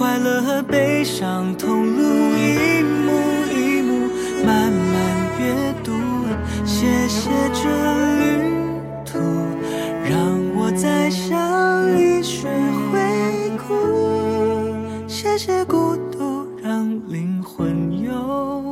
快乐和悲伤同路，一幕一幕慢慢阅读。谢谢这旅途，让我在想你学会哭。谢谢孤独，让灵魂有